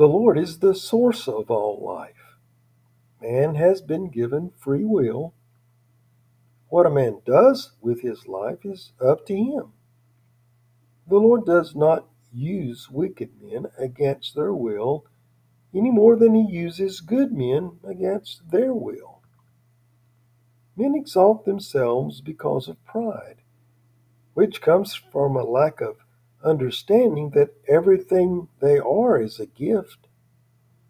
The Lord is the source of all life. Man has been given free will. What a man does with his life is up to him. The Lord does not use wicked men against their will any more than he uses good men against their will. Men exalt themselves because of pride, which comes from a lack of understanding that everything they are is a gift.